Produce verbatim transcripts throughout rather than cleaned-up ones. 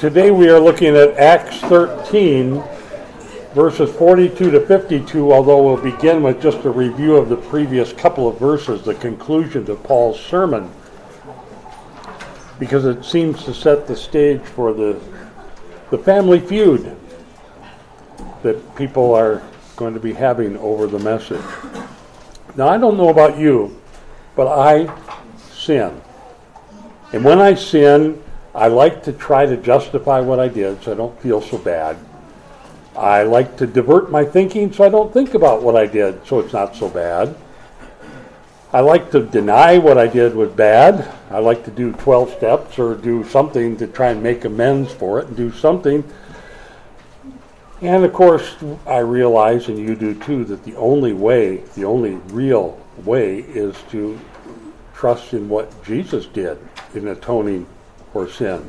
Today we are looking at Acts thirteen, verses forty-two to fifty-two, although we'll begin with just a review of the previous couple of verses, the conclusion to Paul's sermon, because it seems to set the stage for the, the family feud that people are going to be having over the message. Now, I don't know about you, but I sin. And when I sin, I like to try to justify what I did so I don't feel so bad. I like to divert my thinking so I don't think about what I did so it's not so bad. I like to deny what I did was bad. I like to do twelve steps or do something to try and make amends for it and do something. And of course, I realize, and you do too, that the only way, the only real way is to trust in what Jesus did in atoning for sin.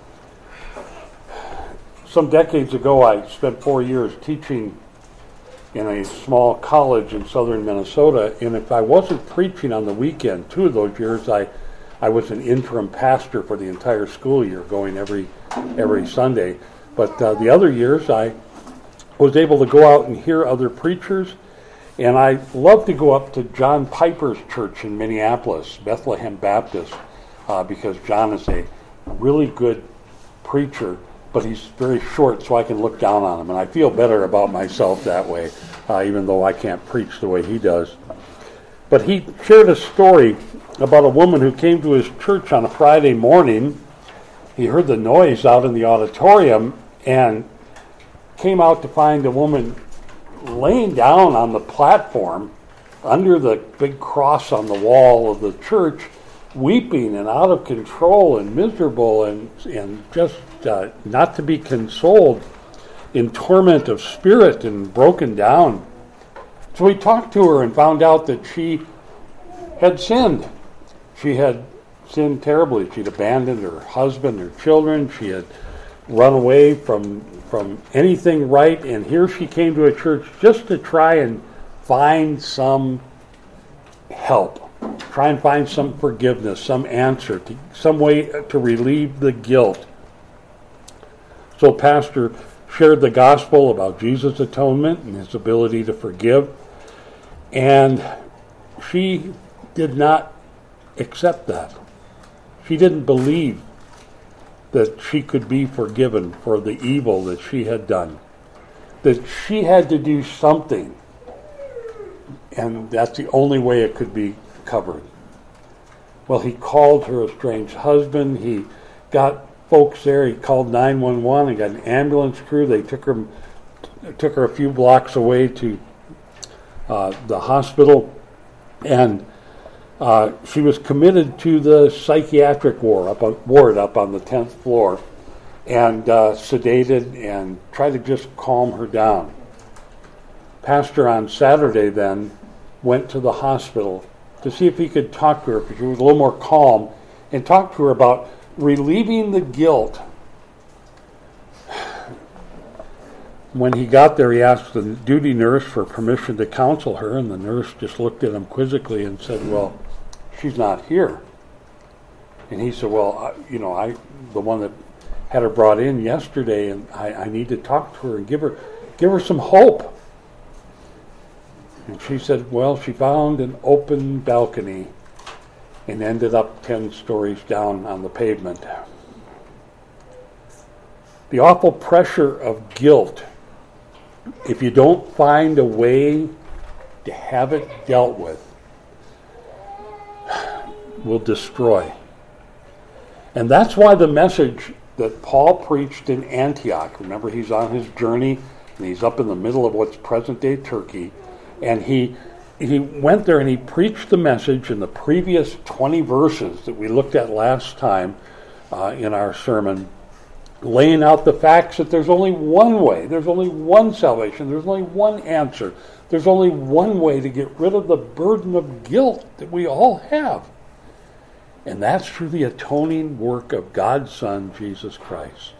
Some decades ago, I spent four years teaching in a small college in southern Minnesota, and if I wasn't preaching on the weekend, two of those years, I, I was an interim pastor for the entire school year, going every every Sunday. But uh, the other years, I was able to go out and hear other preachers, and I love to go up to John Piper's church in Minneapolis, Bethlehem Baptist, uh, because John is a really good preacher, but he's very short, so I can look down on him, and I feel better about myself that way, uh, even though I can't preach the way he does. But he shared a story about a woman who came to his church on a Friday morning. He heard the noise out in the auditorium and came out to find a woman laying down on the platform under the big cross on the wall of the church, weeping and out of control and miserable and and just uh, not to be consoled, in torment of spirit and broken down. So we talked to her and found out that she had sinned. She had sinned terribly. She'd abandoned her husband, her children. She had run away from from anything right, and here she came to a church just to try and find some help. Try and find some forgiveness, some answer, to, some way to relieve the guilt. So Pastor shared the gospel about Jesus' atonement and his ability to forgive, and she did not accept that. She didn't believe that she could be forgiven for the evil that she had done. That she had to do something, and that's the only way it could be covered. Well, he called her estranged husband. He got folks there. He called nine one one and got an ambulance crew. They took her took her a few blocks away to uh, the hospital, and uh, she was committed to the psychiatric ward up on, ward up on the tenth floor, and uh, sedated and tried to just calm her down. Pastor on Saturday then went to the hospital to see if he could talk to her, because she was a little more calm, and talk to her about relieving the guilt. When he got there, he asked the duty nurse for permission to counsel her, and the nurse just looked at him quizzically and said, "Well, she's not here." And he said, "Well, I, you know, I, the one that had her brought in yesterday, and I, I need to talk to her and give her, give her some hope." And she said, well, she found an open balcony and ended up ten stories down on the pavement. The awful pressure of guilt, if you don't find a way to have it dealt with, will destroy. And that's why the message that Paul preached in Antioch, remember he's on his journey and he's up in the middle of what's present-day Turkey, and he he went there and he preached the message in the previous twenty verses that we looked at last time uh, in our sermon, laying out the facts that there's only one way, there's only one salvation, there's only one answer, there's only one way to get rid of the burden of guilt that we all have. And that's through the atoning work of God's Son, Jesus Christ.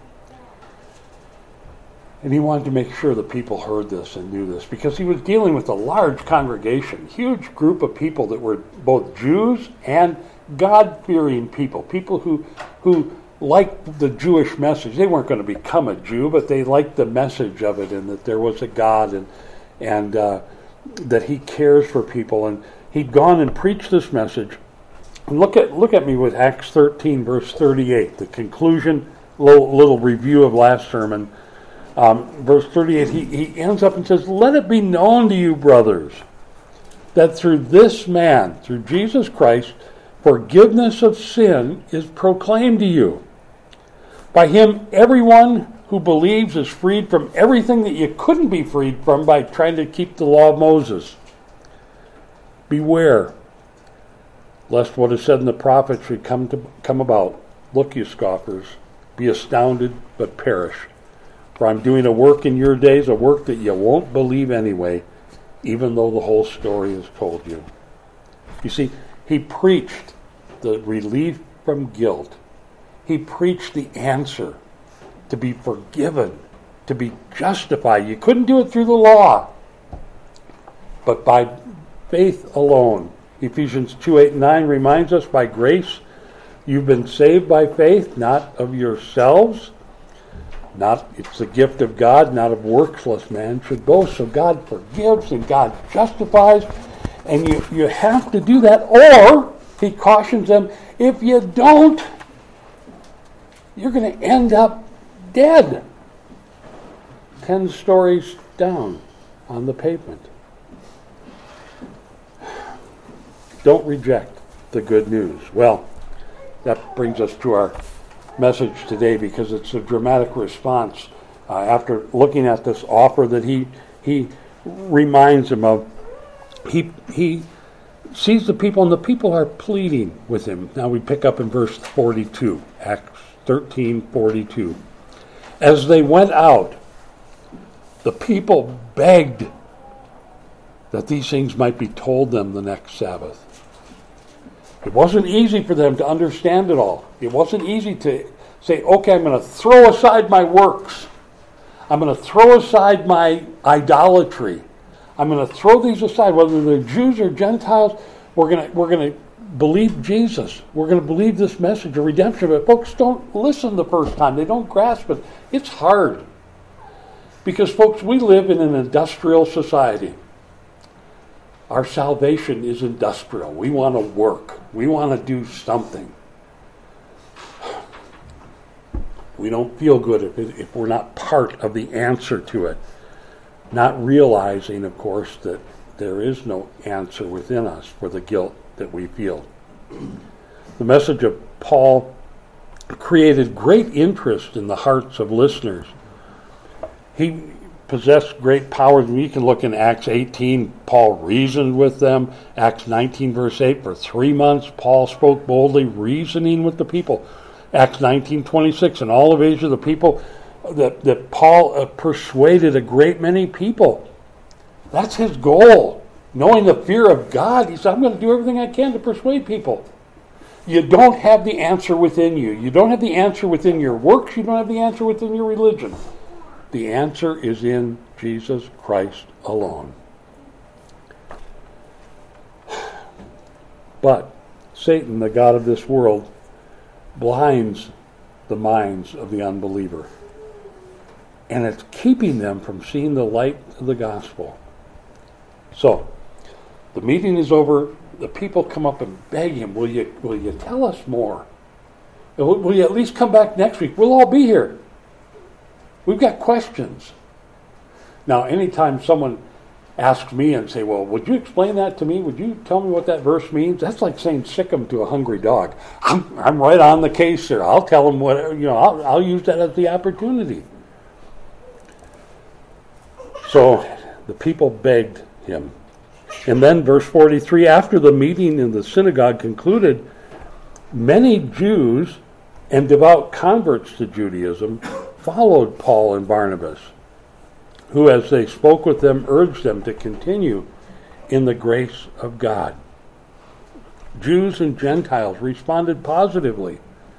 And he wanted to make sure the people heard this and knew this, because he was dealing with a large congregation, huge group of people that were both Jews and God-fearing people, people who who liked the Jewish message. They weren't going to become a Jew, but they liked the message of it, and that there was a God, and and uh, that He cares for people. And he'd gone and preached this message. And look at look at me with Acts thirteen, verse thirty-eight, the conclusion, little, little review of last sermon. Um, verse thirty-eight, he, he ends up and says, "Let it be known to you, brothers, that through this man, through Jesus Christ, forgiveness of sin is proclaimed to you. By him, everyone who believes is freed from everything that you couldn't be freed from by trying to keep the law of Moses. Beware, lest what is said in the prophets should come to come about. Look, you scoffers, be astounded, but perish. For I'm doing a work in your days, a work that you won't believe anyway, even though the whole story is told you." You see, he preached the relief from guilt. He preached the answer to be forgiven, to be justified. You couldn't do it through the law, but by faith alone. Ephesians two, eight, and nine reminds us, by grace you've been saved by faith, not of yourselves. Not, it's the gift of God, not of works, lest man should boast. So God forgives and God justifies, and you, you have to do that, or, he cautions them, if you don't, you're going to end up dead. Ten stories down on the pavement. Don't reject the good news. Well, that brings us to our message today, because it's a dramatic response uh, after looking at this offer that he he reminds him of. He he sees the people, and the people are pleading with him. Now we pick up in verse forty-two, Acts thirteen forty-two. As they went out, the people begged that these things might be told them the next Sabbath. It wasn't easy for them to understand it all. It wasn't easy to say, okay, I'm going to throw aside my works. I'm going to throw aside my idolatry. I'm going to throw these aside, whether they're Jews or Gentiles. We're going to we're going to believe Jesus. We're going to believe this message of redemption. But folks don't listen the first time. They don't grasp it. It's hard. Because, folks, we live in an industrial society. Our salvation is industrial. We want to work. We want to do something. We don't feel good if, it, if we're not part of the answer to it. Not realizing, of course, that there is no answer within us for the guilt that we feel. The message of Paul created great interest in the hearts of listeners. He possessed great powers. You can look in Acts eighteen, Paul reasoned with them. Acts nineteen, verse eight, for three months Paul spoke boldly, reasoning with the people. Acts nineteen, twenty-six, in all of Asia, the people that, that Paul uh, persuaded a great many people. That's his goal. Knowing the fear of God, he said, I'm going to do everything I can to persuade people. You don't have the answer within you. You don't have the answer within your works. You don't have the answer within your religion. The answer is in Jesus Christ alone. But Satan, the god of this world, blinds the minds of the unbeliever. And it's keeping them from seeing the light of the gospel. So, the meeting is over. The people come up and beg him, will you, will you tell us more? Will, will you at least come back next week? We'll all be here. We've got questions. Now, anytime someone asks me and say, well, would you explain that to me? Would you tell me what that verse means? That's like saying sick 'em to a hungry dog. I'm, I'm right on the case there. I'll tell them whatever, you know, I'll, I'll use that as the opportunity. So the people begged him. And then verse forty-three, after the meeting in the synagogue concluded, many Jews and devout converts to Judaism followed Paul and Barnabas, who, as they spoke with them, urged them to continue in the grace of God. Jews and Gentiles responded positively.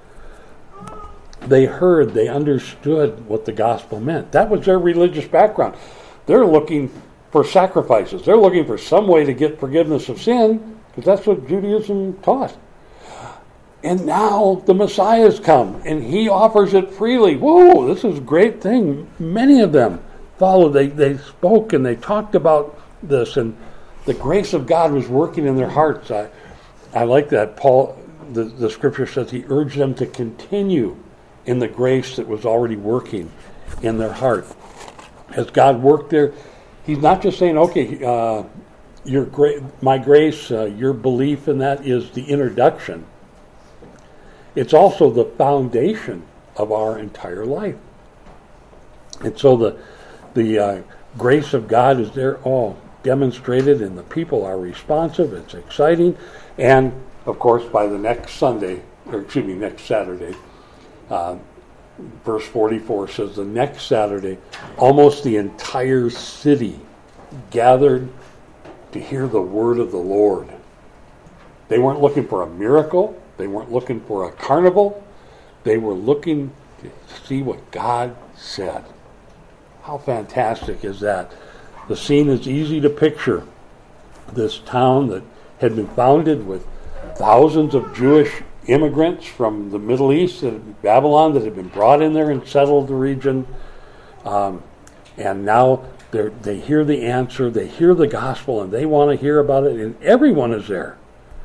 They heard, they understood what the gospel meant. That was their religious background. They're looking for sacrifices. They're looking for some way to get forgiveness of sin, because that's what Judaism taught. And now the Messiah's come, and he offers it freely. Whoa, this is a great thing. Many of them followed. They, they spoke and they talked about this, and the grace of God was working in their hearts. I, I like that. Paul, the, the scripture says he urged them to continue in the grace that was already working in their heart. As God worked there, he's not just saying, okay, uh, your gra- my grace, uh, your belief in that is the introduction. It's also the foundation of our entire life. And so the the uh, grace of God is there all demonstrated, and the people are responsive. It's exciting. And, of course, by the next Sunday, or excuse me, next Saturday, uh, verse forty-four says, the next Saturday, almost the entire city gathered to hear the word of the Lord. They weren't looking for a miracle. They weren't looking for a carnival. They were looking to see what God said. How fantastic is that? The scene is easy to picture. This town that had been founded with thousands of Jewish immigrants from the Middle East, Babylon, that had been brought in there and settled the region. Um, and now they hear the answer, they hear the gospel, and they want to hear about it, and everyone is there.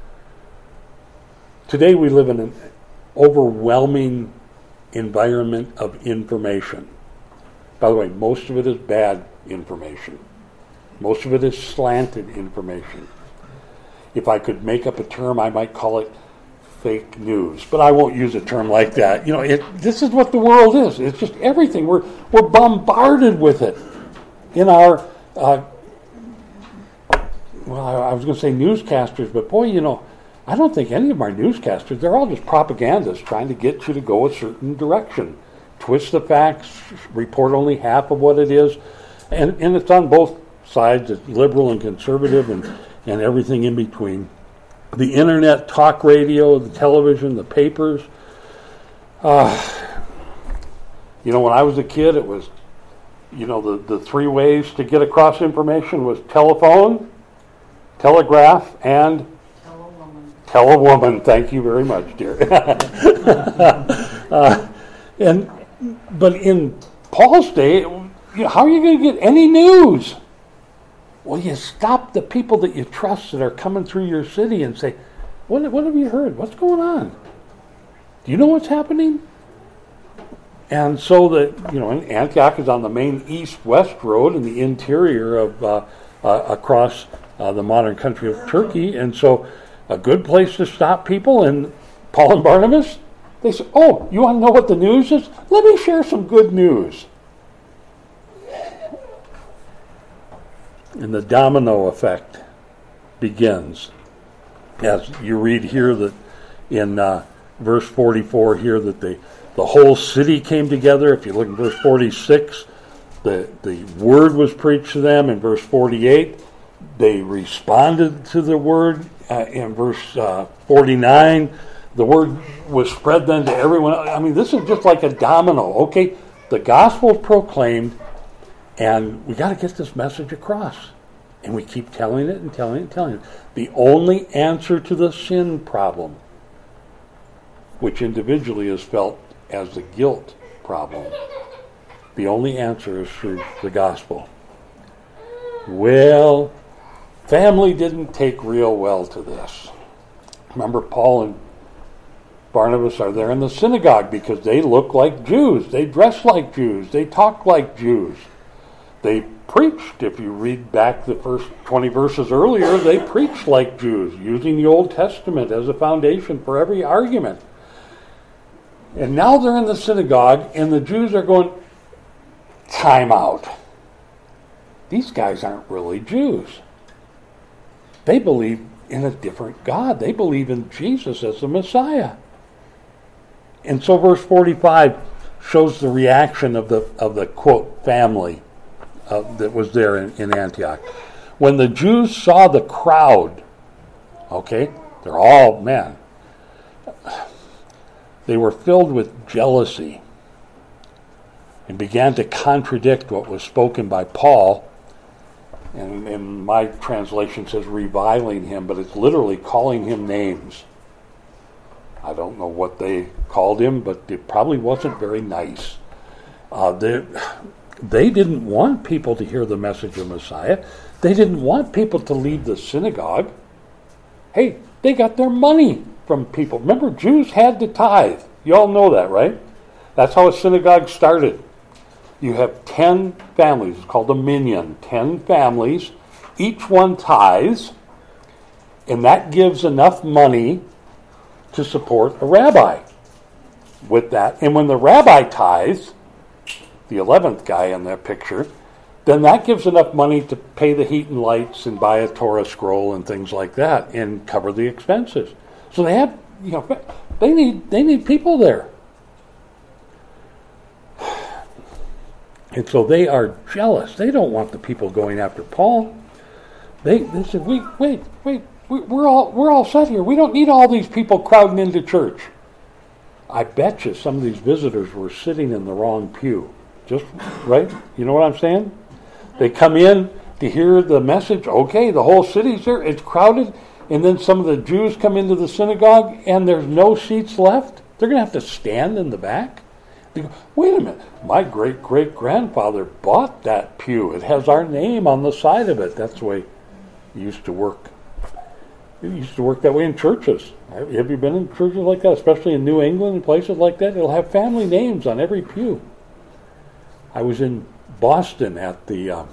Today we live in an overwhelming environment of information. By the way, most of it is bad information. Most of it is slanted information. If I could make up a term, I might call it fake news, but I won't use a term like that. You know, it, this is what the world is. It's just everything. We're we're bombarded with it in our. Uh, well, I, I was going to say newscasters, but boy, you know, I don't think any of our newscasters. They're all just propagandists trying to get you to go a certain direction, twist the facts, report only half of what it is, and and it's on both sides. It's liberal and conservative, and and everything in between. The internet, talk radio, the television, the papers. Uh, you know, when I was a kid, it was, you know, the, the three ways to get across information was telephone, telegraph, and Tell a woman. Tell a woman. Thank you very much, dear. uh, and but in Paul's day, you know, how are you going to get any news? Well, you stop the people that you trust that are coming through your city and say, what, what have you heard? What's going on? Do you know what's happening? And so that, you know, Antioch is on the main east-west road in the interior of, uh, uh, across uh, the modern country of Turkey. And so a good place to stop people. And Paul and Barnabas, they said, oh, you want to know what the news is? Let me share some good news. And the domino effect begins. As you read here that in uh, verse forty-four here that the, the whole city came together. If you look at verse forty-six, the, the word was preached to them. In verse forty-eight, they responded to the word. Uh, in verse uh, forty-nine, the word was spread then to everyone. I mean, this is just like a domino. Okay, the gospel is proclaimed, and we got to get this message across. And we keep telling it and telling it and telling it. The only answer to the sin problem, which individually is felt as the guilt problem, the only answer is through the gospel. Well, family didn't take real well to this. Remember, Paul and Barnabas are there in the synagogue because they look like Jews. They dress like Jews. They talk like Jews. They preached, if you read back the first twenty verses earlier, they preached like Jews, using the Old Testament as a foundation for every argument. And now they're in the synagogue, and the Jews are going, time out. These guys aren't really Jews. They believe in a different God. They believe in Jesus as the Messiah. And so verse forty-five shows the reaction of the, of the quote, family Uh, that was there in, in Antioch. When the Jews saw the crowd, okay, they're all, man, they were filled with jealousy and began to contradict what was spoken by Paul. And, and my translation says reviling him, but it's literally calling him names. I don't know what they called him, but it probably wasn't very nice. Uh, they, they didn't want people to hear the message of Messiah. They didn't want people to leave the synagogue. Hey, they got their money from people. Remember, Jews had to tithe. You all know that, right? That's how a synagogue started. You have ten families. It's called a minyan. Ten families. Each one tithes, and that gives enough money to support a rabbi with that. And when the rabbi tithes, the eleventh guy in that picture, then that gives enough money to pay the heat and lights and buy a Torah scroll and things like that and cover the expenses. So they have, you know, they need they need people there. And so they are jealous. They don't want the people going after Paul. They they said, wait, wait, wait, we're all we're all set here. We don't need all these people crowding into church. I bet you some of these visitors were sitting in the wrong pew. Just right? You know what I'm saying? They come in to hear the message. Okay, the whole city's there. It's crowded. And then some of the Jews come into the synagogue and there's no seats left. They're going to have to stand in the back. They go, wait a minute. My great-great-grandfather bought that pew. It has our name on the side of it. That's the way it used to work. It used to work that way in churches. Have you been in churches like that, especially in New England and places like that? It'll have family names on every pew. I was in Boston at the, uh,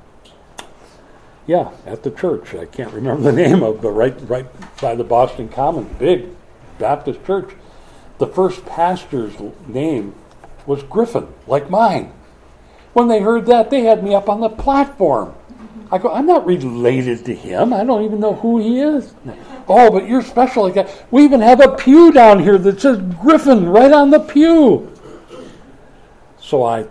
yeah, at the church. I can't remember the name of it, but right, right by the Boston Commons, big Baptist church. The first pastor's name was Griffin, like mine. When they heard that, they had me up on the platform. I go, I'm not related to him. I don't even know who he is. Oh, but you're special like that. We even have a pew down here that says Griffin right on the pew. So I,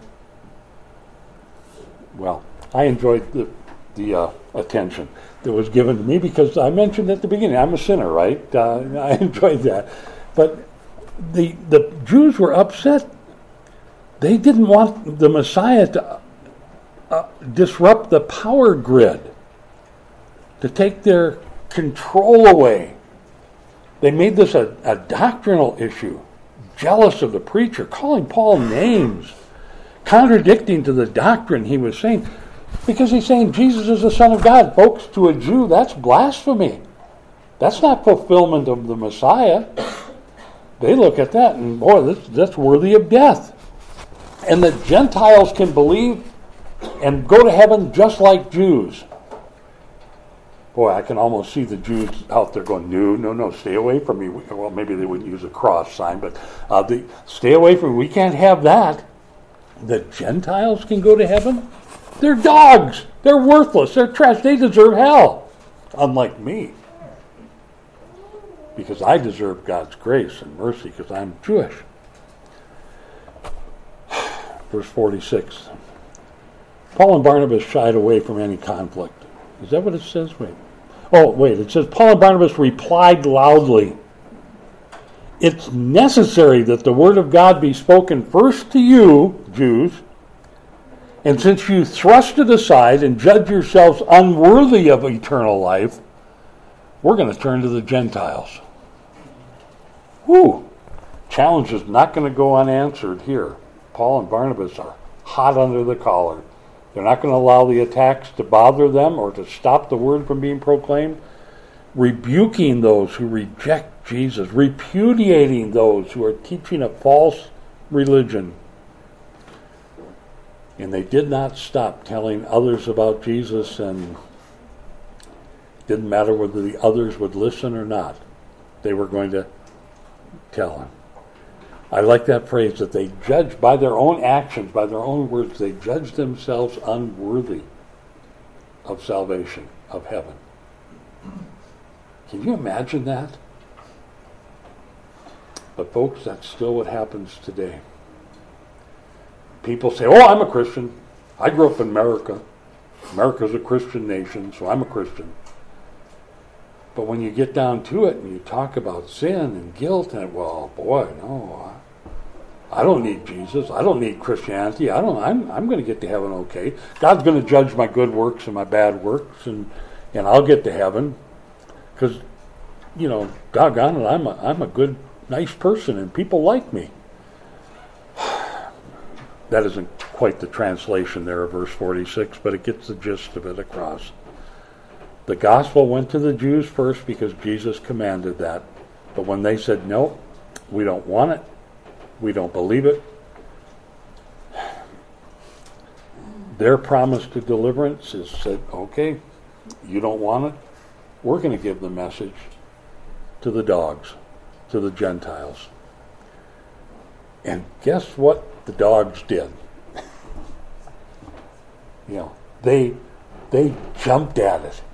well, I enjoyed the the uh, attention that was given to me because I mentioned at the beginning, I'm a sinner, right? Uh, I enjoyed that. But the the Jews were upset. They didn't want the Messiah to uh, disrupt the power grid, to take their control away. They made this a, a doctrinal issue, jealous of the preacher, calling Paul names, contradicting to the doctrine he was saying, because he's saying Jesus is the Son of God. Folks, to a Jew, that's blasphemy. That's not fulfillment of the Messiah. They look at that and, boy, that's, that's worthy of death. And the Gentiles can believe and go to heaven just like Jews. Boy, I can almost see the Jews out there going, no, no, no, stay away from me. Well, maybe they wouldn't use a cross sign, but uh, the, stay away from me. We can't have that. The Gentiles can go to heaven? They're dogs. They're worthless. They're trash. They deserve hell. Unlike me. Because I deserve God's grace and mercy because I'm Jewish. Verse forty-six. Paul and Barnabas shied away from any conflict. Is that what it says? Wait. Oh, wait. It says Paul and Barnabas replied loudly. It's necessary that the word of God be spoken first to you, Jews, and since you thrust it aside and judge yourselves unworthy of eternal life, we're going to turn to the Gentiles. Whew. Challenge is not going to go unanswered here. Paul and Barnabas are hot under the collar. They're not going to allow the attacks to bother them or to stop the word from being proclaimed. Rebuking those who reject Jesus, repudiating those who are teaching a false religion. And they did not stop telling others about Jesus, and it didn't matter whether the others would listen or not. They were going to tell him. I like that phrase, that they judge by their own actions, by their own words, they judge themselves unworthy of salvation, of heaven. Can you imagine that? But folks, that's still what happens today. People say, oh, I'm a Christian. I grew up in America. America's a Christian nation, so I'm a Christian. But when you get down to it and you talk about sin and guilt, and well, boy, no, I, I don't need Jesus. I don't need Christianity. I don't. I'm. I'm going to get to heaven, okay. God's going to judge my good works and my bad works, and and I'll get to heaven, because, you know, doggone it, I'm a I'm a good nice person and people like me. That isn't quite the translation there of verse forty-six, but it gets the gist of it across. The gospel went to the Jews first because Jesus commanded that. But when they said, no, we don't want it, we don't believe it, their promise to deliverance is said, okay, you don't want it, we're going to give the message to the dogs, to the Gentiles. And guess what the dogs did? You know, they they jumped at it.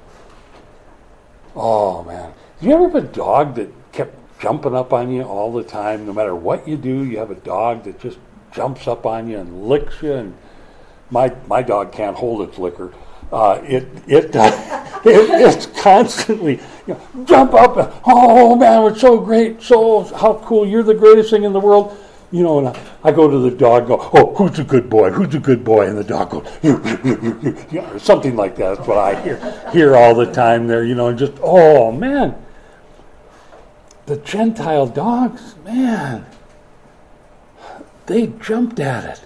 Oh, man. Do you ever have a dog that kept jumping up on you all the time? No matter what you do, you have a dog that just jumps up on you and licks you. And my my dog can't hold its liquor. Uh, it it, uh, it it's constantly, you know, jump up. And, oh, man, it's so great. So how cool. You're the greatest thing in the world. You know, and I, I go to the dog and go, oh, who's a good boy? Who's a good boy? And the dog goes, you, you, you, you, you, or something like that. That's what I hear, hear all the time there, you know, and just, oh, man. The Gentile dogs, man, they jumped at it.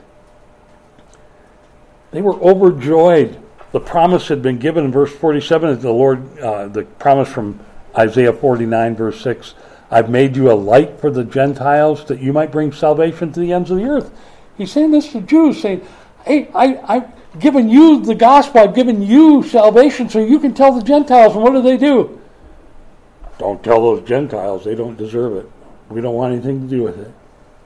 They were overjoyed. The promise had been given in verse forty-seven, the Lord, uh, the promise from Isaiah forty-nine, verse six, I've made you a light for the Gentiles that you might bring salvation to the ends of the earth. He's saying this to Jews, saying, hey, I, I've given you the gospel, I've given you salvation so you can tell the Gentiles. And what do they do? Don't tell those Gentiles, they don't deserve it. We don't want anything to do with it.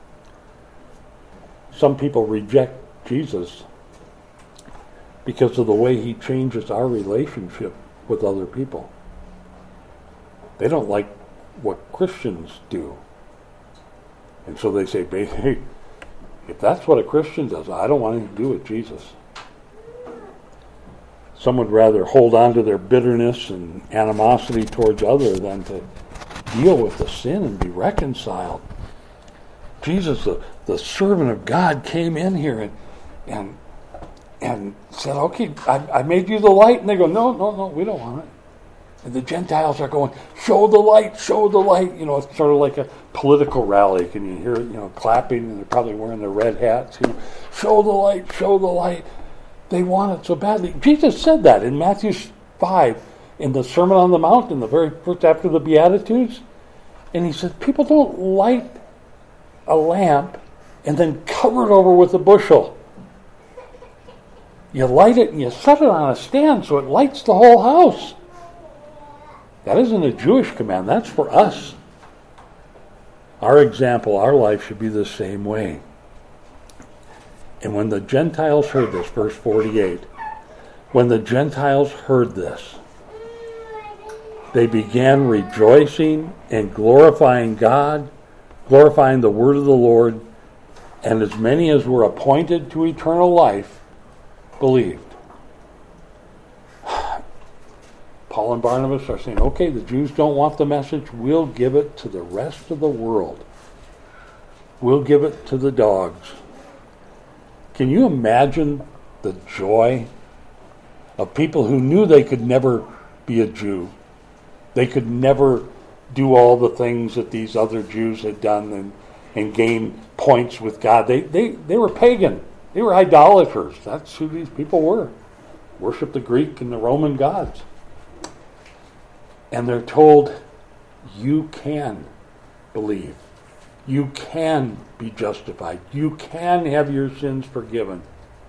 Some people reject Jesus because of the way he changes our relationship with other people. They don't like what Christians do. And so they say, hey, if that's what a Christian does, I don't want anything to do with Jesus. Some would rather hold on to their bitterness and animosity towards others than to deal with the sin and be reconciled. Jesus, the, the servant of God, came in here and and and said, okay, I, I made you the light. And they go, no, no, no, we don't want it. And the Gentiles are going, show the light, show the light. You know, it's sort of like a political rally. Can you hear, you know, clapping, and they're probably wearing their red hats. You know, show the light, show the light. They want it so badly. Jesus said that in Matthew five, in the Sermon on the Mount, in the very first after the Beatitudes. And he said, people don't light a lamp and then cover it over with a bushel. You light it and you set it on a stand so it lights the whole house. That isn't a Jewish command. That's for us. Our example, our life should be the same way. And when the Gentiles heard this, verse forty-eight, when the Gentiles heard this, they began rejoicing and glorifying God, glorifying the word of the Lord, and as many as were appointed to eternal life believed. Paul and Barnabas are saying, okay, the Jews don't want the message. We'll give it to the rest of the world. We'll give it to the dogs. Can you imagine the joy of people who knew they could never be a Jew? They could never do all the things that these other Jews had done and, and gain points with God. They, they, they were pagan. They were idolaters. That's who these people were. Worship the Greek and the Roman gods. And they're told, you can believe. You can be justified. You can have your sins forgiven.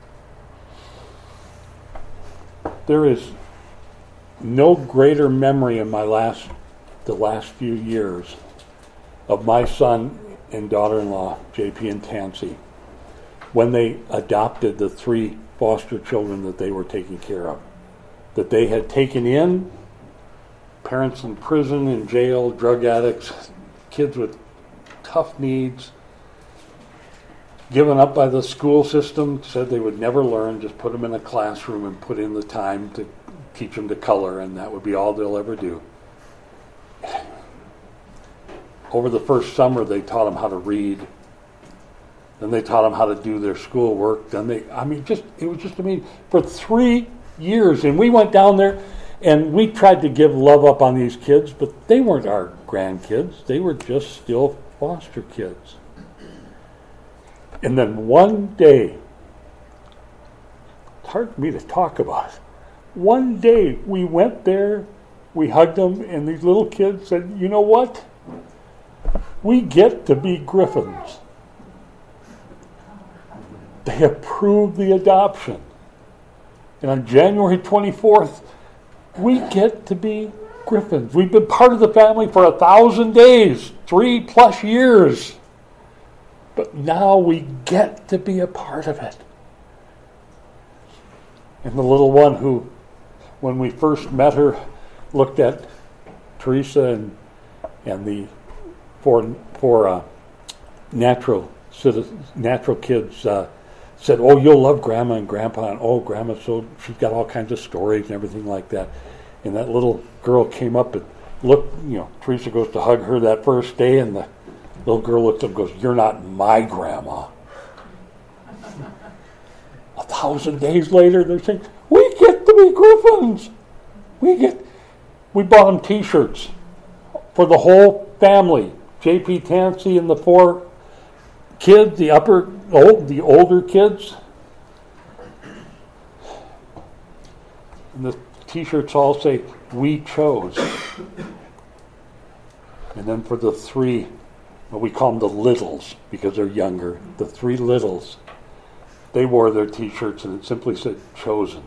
There is no greater memory in my last, the last few years of my son and daughter-in-law, J P and Tansy, when they adopted the three foster children that they were taking care of, that they had taken in. Parents in prison, in jail, drug addicts, kids with tough needs, given up by the school system, said they would never learn, just put them in a classroom and put in the time to teach them to color, and that would be all they'll ever do. Over the first summer, they taught them how to read. Then they taught them how to do their schoolwork. Then they, I mean, just it was just amazing. For three years, and we went down there, and we tried to give love up on these kids, but they weren't our grandkids. They were just still foster kids. And then one day, it's hard for me to talk about it. One day we went there, we hugged them, and these little kids said, you know what? We get to be Griffins. They approved the adoption. And on January twenty-fourth, we get to be Griffins. We've been part of the family for a thousand days, three plus years. But now we get to be a part of it. And the little one who, when we first met her, looked at Teresa and and the four four uh, natural citizens, natural kids uh, said, "Oh, you'll love Grandma and Grandpa, and oh, Grandma, so she's got all kinds of stories and everything like that." And that little girl came up and looked. You know, Teresa goes to hug her that first day, and the little girl looks up and goes, "You're not my grandma." A thousand days later, they're saying, "We get to be Griffins. We get." We bought them T-shirts for the whole family. J P Tansy and the four kids, the upper, old, the older kids. And the T-shirts all say, "We chose." And then for the three, well, we call them the littles because they're younger. The three littles, they wore their T-shirts and it simply said, "Chosen."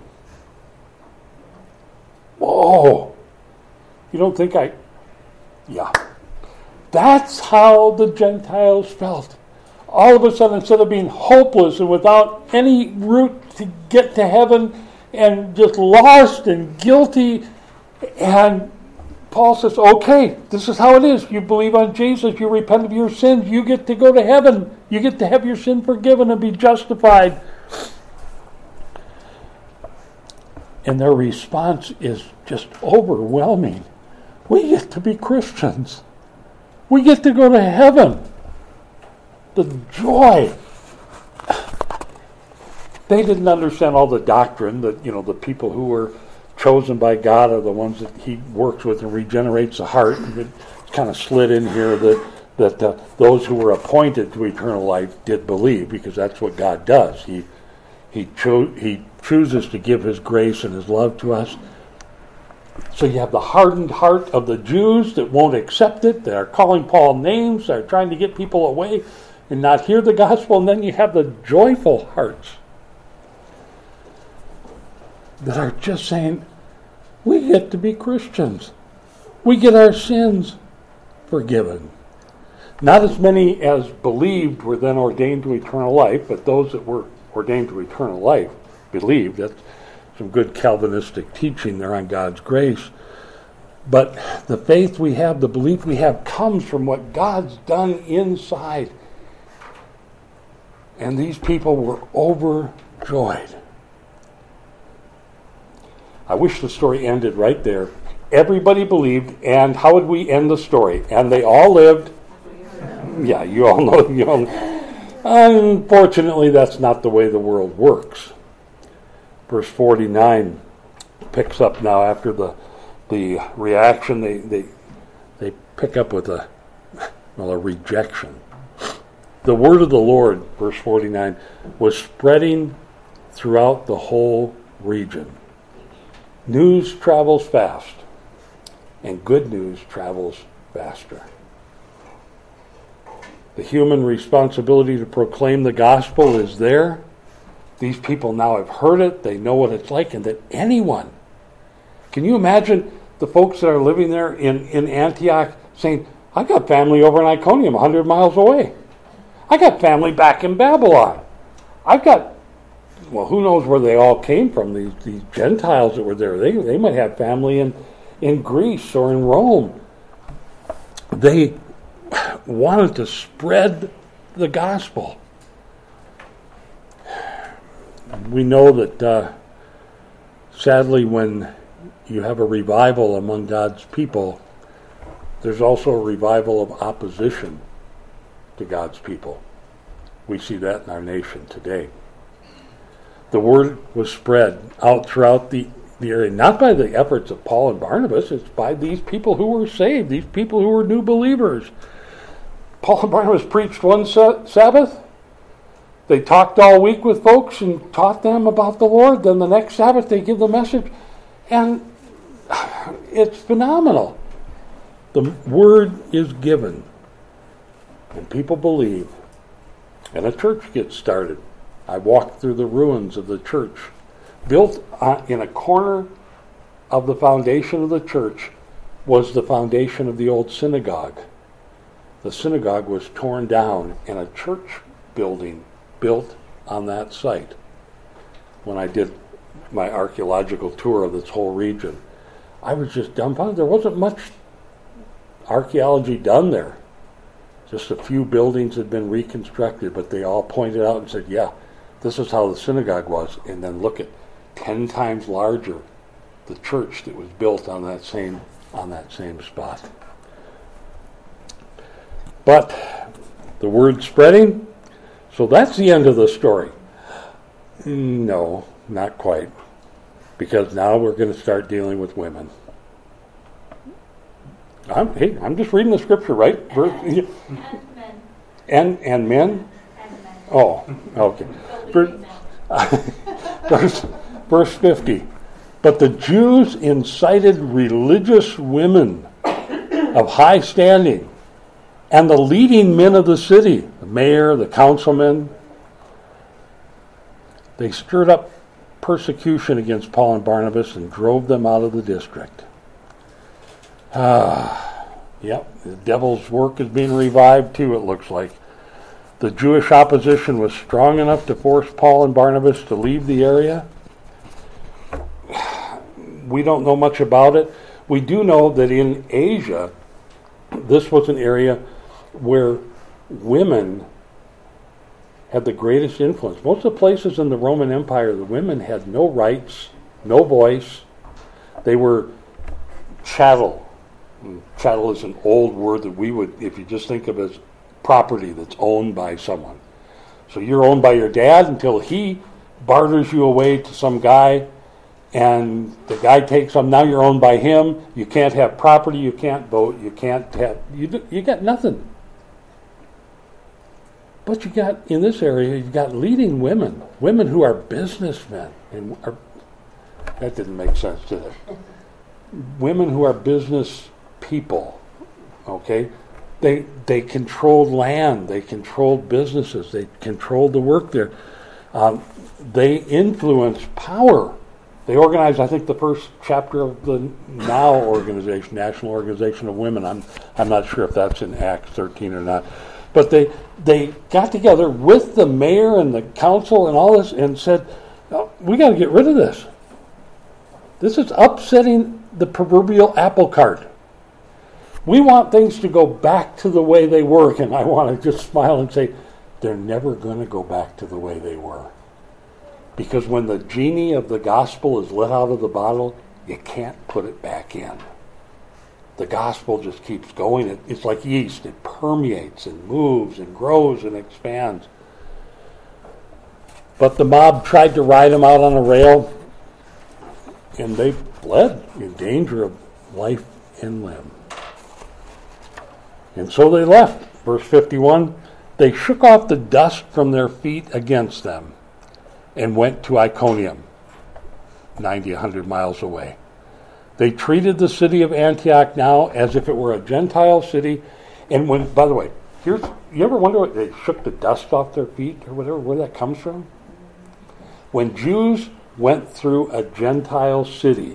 Whoa! You don't think I... Yeah. That's how the Gentiles felt. All of a sudden, instead of being hopeless and without any route to get to heaven and just lost and guilty, and Paul says, okay, this is how it is. You believe on Jesus, you repent of your sins, you get to go to heaven. You get to have your sin forgiven and be justified. And their response is just overwhelming. We get to be Christians. We get to go to heaven. The joy. They didn't understand all the doctrine that, you know, the people who were chosen by God are the ones that he works with and regenerates the heart. And it kind of slid in here that, that uh, those who were appointed to eternal life did believe, because that's what God does. He, he, cho- he chooses to give his grace and his love to us. So you have the hardened heart of the Jews that won't accept it, that are calling Paul names, that are trying to get people away and not hear the gospel. And then you have the joyful hearts that are just saying, we get to be Christians. We get our sins forgiven. Not as many as believed were then ordained to eternal life, but those that were ordained to eternal life believed. That's some good Calvinistic teaching there on God's grace. But the faith we have, the belief we have, comes from what God's done inside. And these people were overjoyed. I wish the story ended right there. Everybody believed, and how would we end the story? And they all lived. Yeah, you all know. You know. Unfortunately, that's not the way the world works. Verse forty-nine picks up now after the the reaction. They they they pick up with a well a rejection. The word of the Lord, verse forty-nine, was spreading throughout the whole region. News travels fast, and good news travels faster. The human responsibility to proclaim the gospel is there. These people now have heard it. They know what it's like, and that anyone, can you imagine the folks that are living there in, in Antioch saying, I've got family over in Iconium, one hundred miles away. I got family back in Babylon. I've got, well, who knows where they all came from, these, these Gentiles that were there. They, they might have family in, in Greece or in Rome. They wanted to spread the gospel. We know that, uh, sadly, when you have a revival among God's people, there's also a revival of opposition to God's people. We see that in our nation today. The word was spread out throughout the, the area, not by the efforts of Paul and Barnabas, it's by these people who were saved, these people who were new believers. Paul and Barnabas preached one sa- Sabbath. They talked all week with folks and taught them about the Lord. Then the next Sabbath they give the message. And it's phenomenal. The word is given. And people believe. And a church gets started. I walked through the ruins of the church. Built in a corner of the foundation of the church was the foundation of the old synagogue. The synagogue was torn down and a church building built on that site. When I did my archaeological tour of this whole region, I was just dumbfounded. There wasn't much archaeology done there. Just a few buildings had been reconstructed, but they all pointed out and said, yeah, this is how the synagogue was. And then look at ten times larger the church that was built on that same on that same spot. But the word's spreading, so that's the end of the story. No, not quite. Because now we're going to start dealing with women. I'm, hey, I'm just reading the scripture, right? Verse, and men. And, and men? And men. Oh, okay. Verse, verse, verse fifty. But the Jews incited religious women of high standing and the leading men of the city, the mayor, the councilmen. They stirred up persecution against Paul and Barnabas and drove them out of the district. Ah, yep, the devil's work is being revived too, it looks like. The Jewish opposition was strong enough to force Paul and Barnabas to leave the area. We don't know much about it. We do know that in Asia, this was an area where women had the greatest influence. Most of the places in the Roman Empire, the women had no rights, no voice. They were chattel. And chattel is an old word that we would, if you just think of as property that's owned by someone. So you're owned by your dad until he barters you away to some guy, and the guy takes them. Now you're owned by him. You can't have property. You can't vote. You can't have. You you got nothing. But you got in this area. You've got leading women, women who are businessmen, and are, that didn't make sense, did it? Women who are business people. Okay, they they controlled land. They controlled businesses. They controlled the work there. Um, they influenced power. They organized, I think, the first chapter of the NOW organization, National Organization of Women. I'm I'm not sure if that's in Acts thirteen or not. But they they got together with the mayor and the council and all this and said, oh, we got to get rid of this. This is upsetting the proverbial apple cart. We want things to go back to the way they were. And I want to just smile and say, they're never going to go back to the way they were. Because when the genie of the gospel is let out of the bottle, you can't put it back in. The gospel just keeps going. It, it's like yeast. It permeates and moves and grows and expands. But the mob tried to ride him out on a rail, and they fled in danger of life and limb. And so they left. Verse fifty-one, they shook off the dust from their feet against them and went to Iconium, ninety, one hundred miles away. They treated the city of Antioch now as if it were a Gentile city. And when, by the way, here's, you ever wonder what they shook the dust off their feet or whatever, where that comes from? When Jews went through a Gentile city,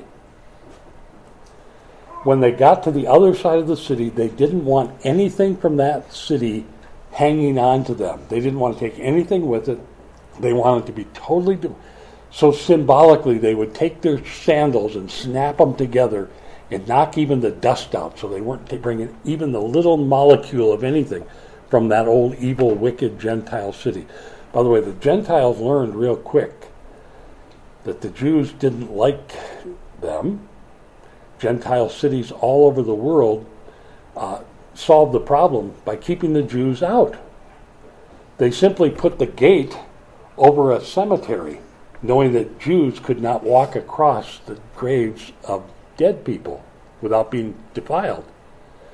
when they got to the other side of the city, they didn't want anything from that city hanging on to them. They didn't want to take anything with it. They wanted to be totally... Di- so symbolically, they would take their sandals and snap them together and knock even the dust out, so they weren't bringing even the little molecule of anything from that old, evil, wicked Gentile city. By the way, the Gentiles learned real quick that the Jews didn't like them. Gentile cities all over the world uh, solved the problem by keeping the Jews out. They simply put the gate over a cemetery, knowing that Jews could not walk across the graves of dead people without being defiled.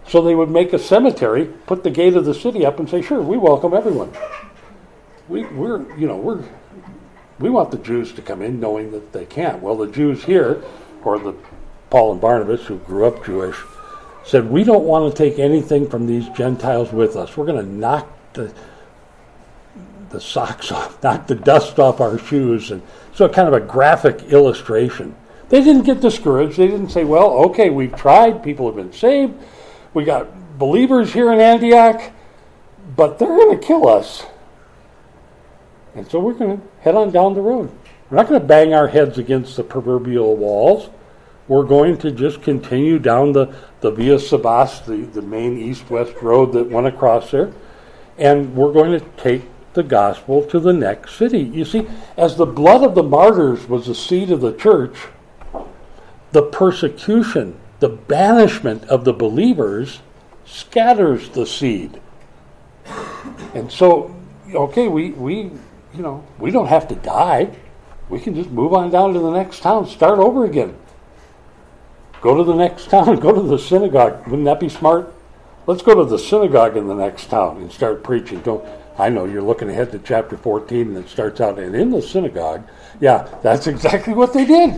So they would make a cemetery, put the gate of the city up, and say, "Sure, we welcome everyone. We, we're, you know, we're, we want the Jews to come in, knowing that they can't." Well, the Jews here, or the Paul and Barnabas, who grew up Jewish, said, "We don't want to take anything from these Gentiles with us. We're going to knock the the socks off, knock the dust off our shoes." And so, kind of a graphic illustration. They didn't get discouraged. They didn't say, "Well, okay, we've tried. People have been saved. We got believers here in Antioch, but they're going to kill us. And so we're going to head on down the road. We're not going to bang our heads against the proverbial walls. We're going to just continue down the, the Via Sabas, the, the main east-west road that went across there, and we're going to take the gospel to the next city." You see, as the blood of the martyrs was the seed of the church, the persecution, the banishment of the believers scatters the seed. And so, okay, we, we, you know, we don't have to die. We can just move on down to the next town, start over again. Go to the next town, go to the synagogue. Wouldn't that be smart? Let's go to the synagogue in the next town and start preaching. Don't, I know you're looking ahead to chapter fourteen, and it starts out, "And in the synagogue." Yeah, that's exactly what they did.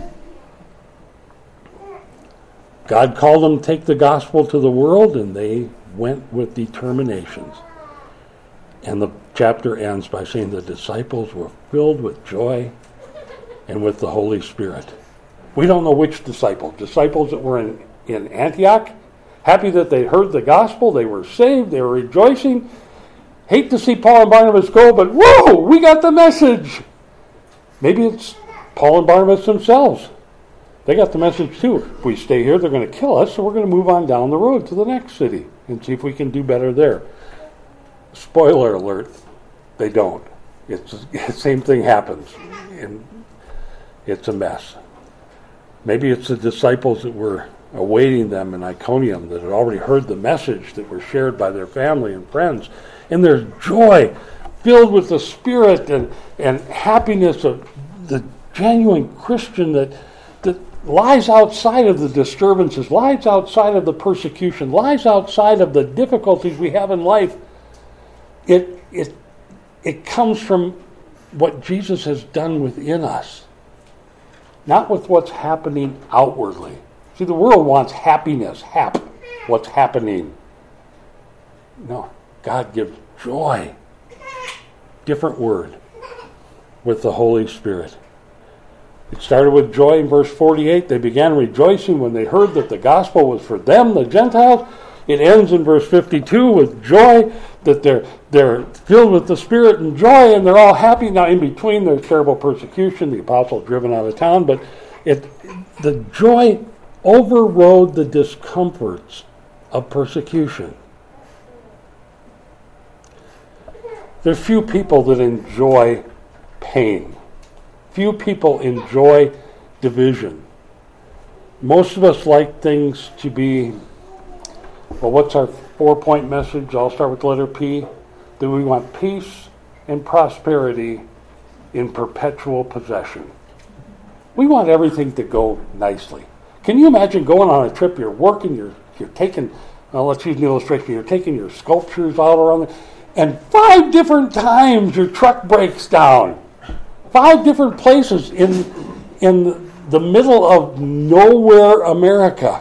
God called them to take the gospel to the world, and they went with determinations. And the chapter ends by saying the disciples were filled with joy and with the Holy Spirit. We don't know which disciples. Disciples that were in, in Antioch, happy that they heard the gospel, they were saved, they were rejoicing. Hate to see Paul and Barnabas go, but whoa, we got the message. Maybe it's Paul and Barnabas themselves. They got the message too. If we stay here, they're going to kill us, so we're going to move on down the road to the next city and see if we can do better there. Spoiler alert, they don't. It's the same thing happens, and it's a mess. Maybe it's the disciples that were awaiting them in Iconium that had already heard the message that was shared by their family and friends, and there's joy filled with the Spirit and, and happiness of the genuine Christian that that lies outside of the disturbances, lies outside of the persecution, lies outside of the difficulties we have in life. It it it comes from what Jesus has done within us, not with what's happening outwardly. See, the world wants happiness, hap, what's happening. No, God gives joy. Different word, with the Holy Spirit. It started with joy in verse forty-eight. They began rejoicing when they heard that the gospel was for them, the Gentiles. It ends in verse fifty-two with joy, that they're they're filled with the Spirit and joy, and they're all happy. Now, in between, there's terrible persecution. The apostles driven out of town, but it the joy overrode the discomforts of persecution. There's few people that enjoy pain. Few people enjoy division. Most of us like things to be, well, what's our four-point message? I'll start with the letter P. That we want peace and prosperity in perpetual possession. We want everything to go nicely. Can you imagine going on a trip, you're working, you're you're taking, well, let's use an illustration, you're taking your sculptures out around, the, and five different times your truck breaks down. Five different places in in the middle of nowhere, America.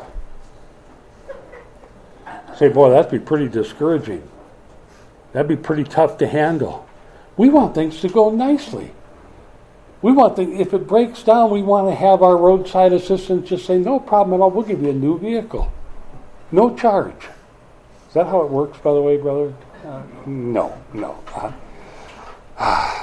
Say, boy, that'd be pretty discouraging. That'd be pretty tough to handle. We want things to go nicely. We want the, if it breaks down, we want to have our roadside assistants just say, "No problem at all, we'll give you a new vehicle. No charge." Is that how it works, by the way, brother? Uh, no, no. Uh,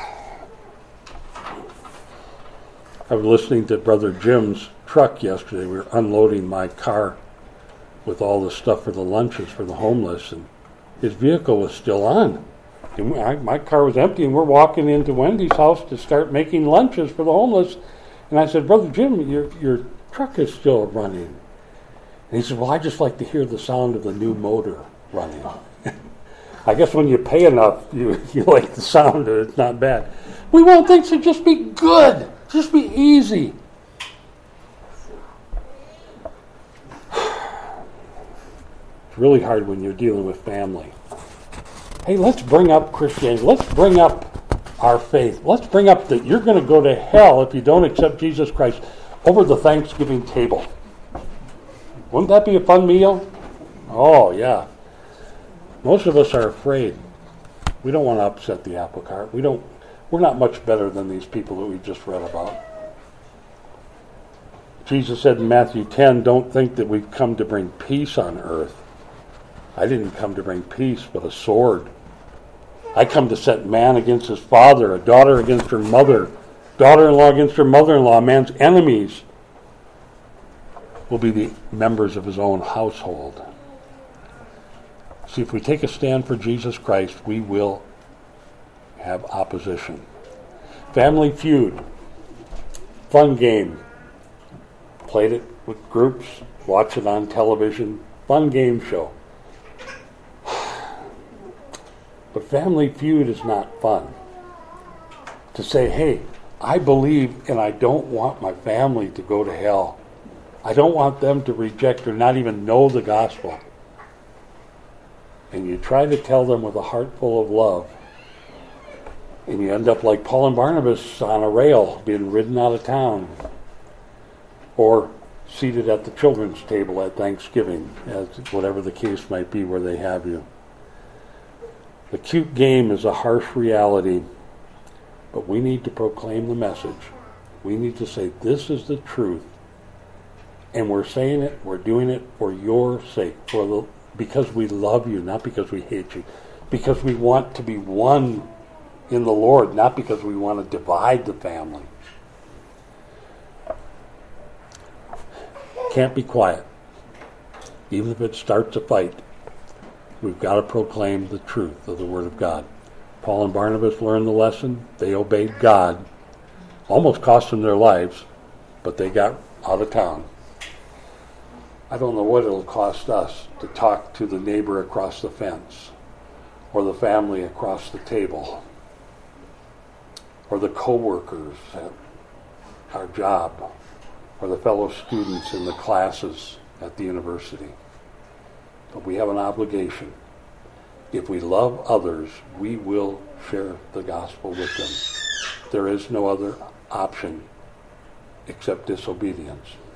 I was listening to Brother Jim's truck yesterday. We were unloading my car with all the stuff for the lunches for the homeless, and his vehicle was still on. And I, my car was empty, and we're walking into Wendy's house to start making lunches for the homeless. And I said, "Brother Jim, your your truck is still running." And he said, "Well, I just like to hear the sound of the new motor running." I guess when you pay enough, you, you like the sound of it. It's not bad. We want things to just be good. Just be easy. It's really hard when you're dealing with family. Hey, let's bring up Christianity. Let's bring up our faith. Let's bring up that you're going to go to hell if you don't accept Jesus Christ over the Thanksgiving table. Wouldn't that be a fun meal? Oh, yeah. Most of us are afraid. We don't want to upset the apple cart. We don't, we're not much better than these people that we just read about. Jesus said in Matthew ten, don't think that we've come to bring peace on earth. I didn't come to bring peace, but a sword. I come to set man against his father, a daughter against her mother, daughter-in-law against her mother-in-law. Man's enemies will be the members of his own household. See, if we take a stand for Jesus Christ, we will have opposition. Family Feud. Fun game. Played it with groups, watch it on television. Fun game show. But Family Feud is not fun. To say, hey, I believe and I don't want my family to go to hell. I don't want them to reject or not even know the gospel. And you try to tell them with a heart full of love. And you end up like Paul and Barnabas on a rail being ridden out of town. Or seated at the children's table at Thanksgiving, as whatever the case might be where they have you. The cute game is a harsh reality, but we need to proclaim the message. We need to say, this is the truth. And we're saying it, we're doing it for your sake, for the, because we love you, not because we hate you. Because we want to be one in the Lord, not because we want to divide the family. Can't be quiet. Even if it starts a fight, we've got to proclaim the truth of the Word of God. Paul and Barnabas learned the lesson. They obeyed God. Almost cost them their lives, but they got out of town. I don't know what it'll cost us to talk to the neighbor across the fence, or the family across the table, or the co-workers at our job, or the fellow students in the classes at the university. But we have an obligation. If we love others, we will share the gospel with them. There is no other option except disobedience.